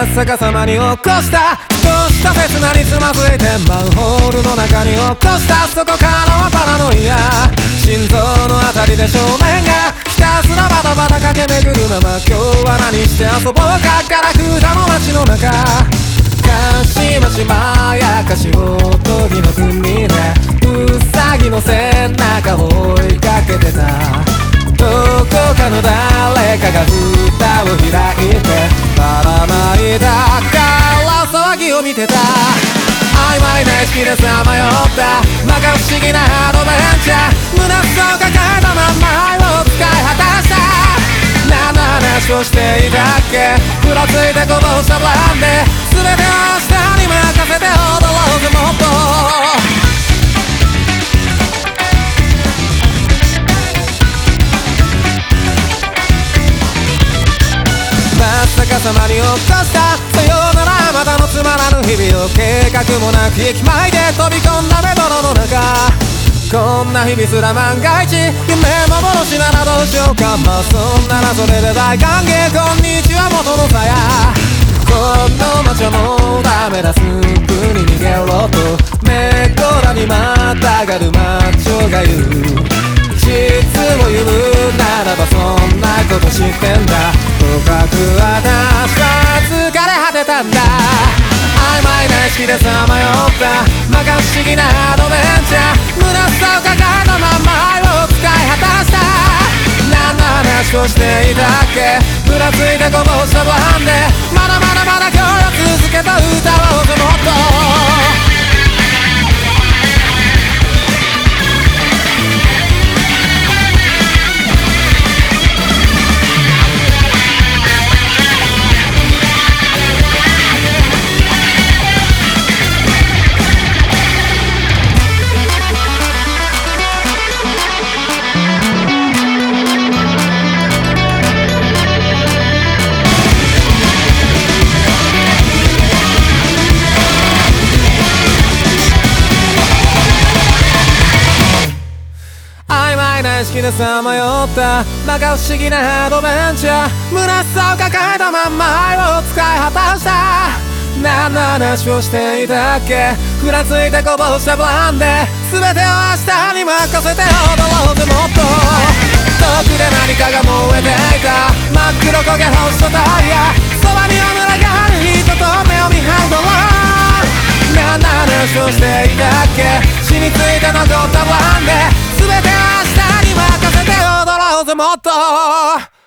真っ逆さまに起こした少しと刹那につまずいてマンホールの中に落としたそこからはパラノイア心臓のあたりで正面がひたすらバタバタ駆け巡るまま今日は何して遊ぼうかガラクタの街の中かしましまやかしをとぎの国でウサギの背中を追いかけてたどこかの誰かが蓋を開いてばらまいたから騒ぎを見てた曖昧な意識でさまよった摩訶不思議なアドベンチャー胸くそを抱えたまんま愛を使い果たした何の話をしていたっけふらついてこぼしたブランデー全てを明日に任せて踊ろうぜもっと真っ逆さまに起こしたさようならまたのつまらぬ日々を計画もなく駅前で飛び込んだメトロの中こんな日々すら万が一夢幻ならどうしようかまあそんならそれで大歓迎こんにちは元のさやこの街はもうダメだすぐに逃げろとめっこらにまたがるマッチョが言う実を言うならばそんなこと知ってんだとかく私は疲れ果てたんだ曖昧な意識でさまよった摩訶不思議なアドベンチャー虚しさを抱えたまんま愛を使い果たした何の話をしていたっけふらついてこぼしたブランデーまだまだまだ今日を続けた歌おうぜもっと意識でさまよった摩訶不思議なアドベンチャー虚しさを抱えたまんま愛を使い果たした何の話をしていたっけふらついてこぼしたブランデー全てを明日に任せて踊ろうぜもっと遠くで何かが燃えていた真っ黒焦げ干したタイヤそばには群がる人と目を見張るドローン何の話をしていたっけ死について残ったブランデー全てを明日に任せて踊ろうぜもっと